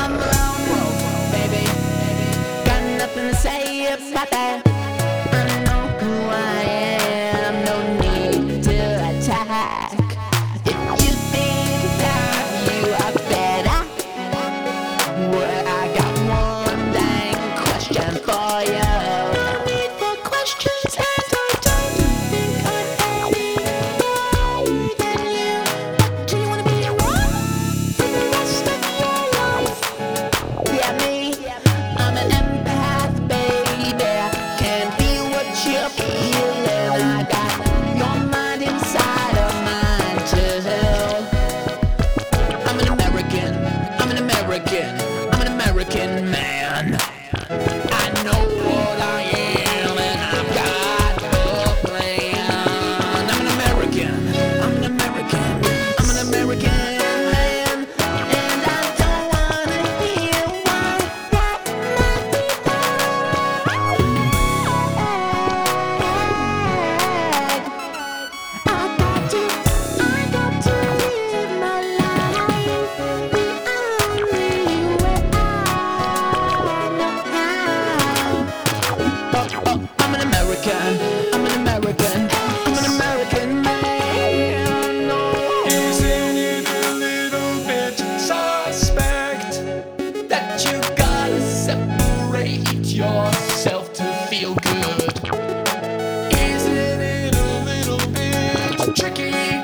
I'm alone, baby. Got nothing to say about that. I know who I am, no need to attack. If you think that you are better, well, I got one dang question for you. No need for questions, and I don't think I'm any more than you. Do you wanna be alone for the rest of your life? Yeah, me, I'm an empath, baby. Can feel what you're feeling. I got your mind inside of mine too. I'm an American, I'm an American, I'm an American man. I know what I am and I've got a plan. I'm an American, I'm an American, I'm an American man. And I don't wanna hear why that might be bad. I got to live my life the only way I know how. I'm an American, I'm an American, I'm an American man. No. Isn't it a little bit suspect That you gotta separate yourself to feel good. Isn't it a little bit tricky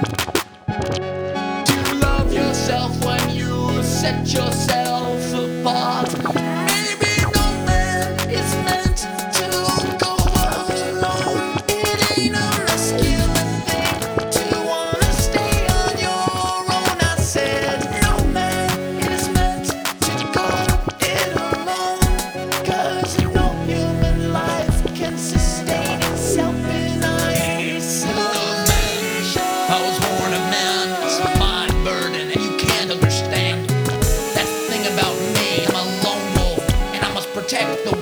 To love yourself when you set yourself apart. Maybe no man is meant to go alone. It ain't a masculine thing to wanna stay on your own. I said no man is meant to go it alone. 'Cause no human life can sustain itself in isolation. I was born a man, it's my burden, and you can't understand that thing about me. I'm a lone wolf, and I must protect the